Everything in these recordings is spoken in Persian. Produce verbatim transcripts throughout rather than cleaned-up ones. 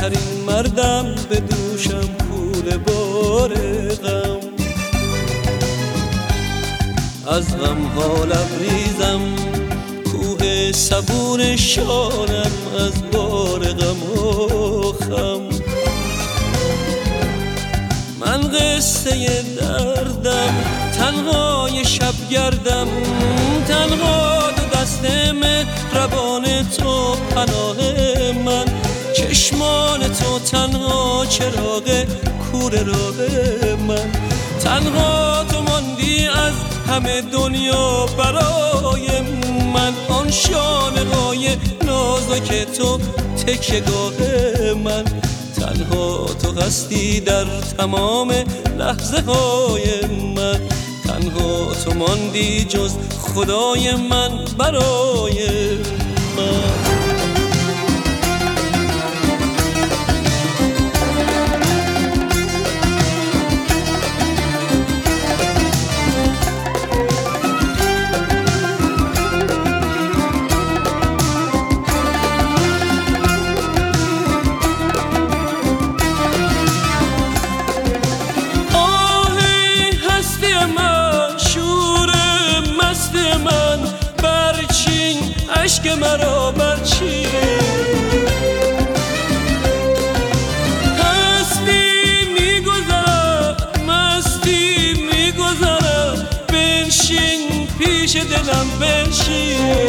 عاشق‌ترین مردم به دوشم کوله بار غم. از غم ها لبریزم کوه صبور شانم از بار غم و خم. من قصه دردم تنهای شب گردم، تنها دو دست مهربان تو پناه من. چشمان تو تنها چراغ کور راه من، تنها تو ماندی از همه دنیا برای من. آن شانه‌های نازک تو تکیه گاه من، تنها تو هستی در تمام لحظه های من. تنها تو ماندی جز خدای من برای من. عشق مرا برچین، هستی میگذرد مستی میگذرد. بنشین پیش دلم بنشین،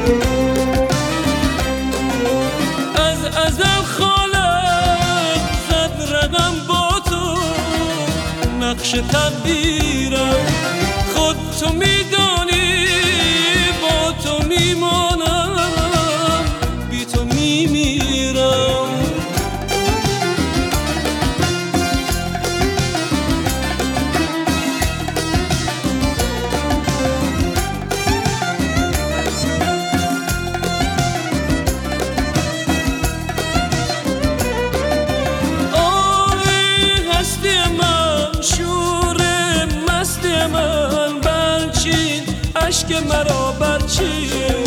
از ازل خالق زد رقم با تو نقش تقدیرم. خود تو میدانی با تو میمانم، بی تو میمیرم. آه هستی من شور مستی من، برچین عشق مرا برچین.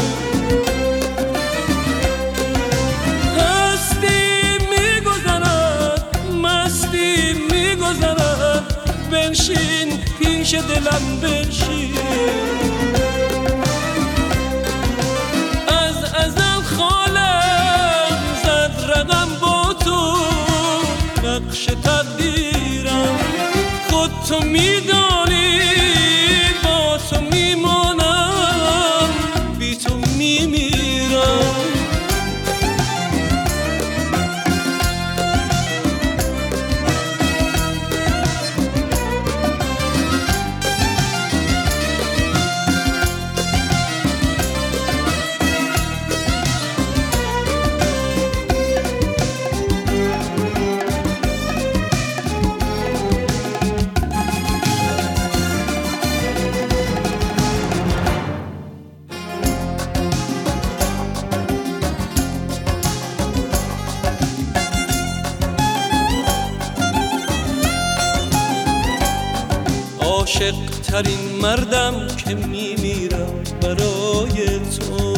هستی میگذرد مستی میگذرد. بنشین پیش دلم بنشین، از ازل خالق زد رقم با تو نقش تقدیرم. خود تو میدانی با تو میمانم، بی تو میمیرم. عاشق ترین مردم که میمیرم برای تو.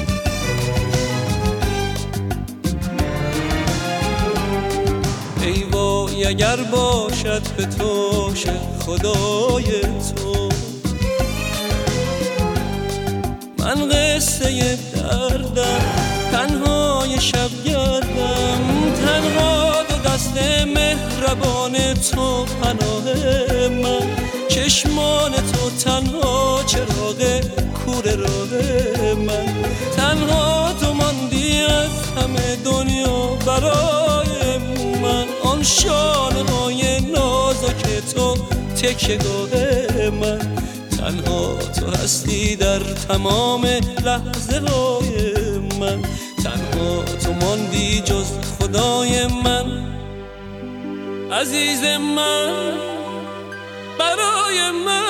ای وای اگر باشد به تو خدای تو. من قصه دردم تنهای شب گردم، تنها دو دست مهربان تو پناه من. چشمان تو تنها چراغ کور راه من، تنها تو ماندی از همه دنیا برای من. آن شانه‌های نازک تو تکیه گاه من، تنها تو هستی در تمام لحظه های من. تنها تو ماندی جز خدای من عزیز من برای من.